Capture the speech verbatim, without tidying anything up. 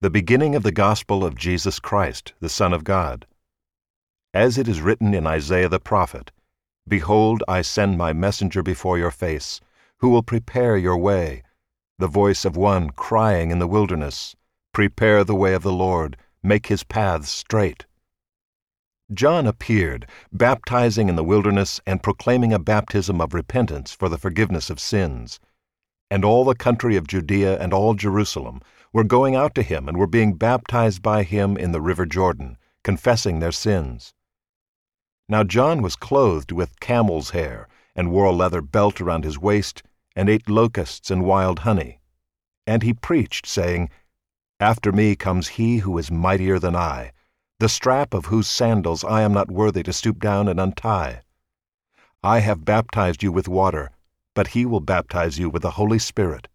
the beginning of the gospel of Jesus Christ, the Son of God. As it is written in Isaiah the prophet, Behold, I send my messenger before your face, who will prepare your way, the voice of one crying in the wilderness, Prepare the way of the Lord, make his paths straight. John appeared, baptizing in the wilderness and proclaiming a baptism of repentance for the forgiveness of sins. And all the country of Judea and all Jerusalem were going out to him and were being baptized by him in the river Jordan, confessing their sins. Now John was clothed with camel's hair, and wore a leather belt around his waist, and ate locusts and wild honey. And he preached, saying, After me comes he who is mightier than I, the strap of whose sandals I am not worthy to stoop down and untie. I have baptized you with water, but he will baptize you with the Holy Spirit.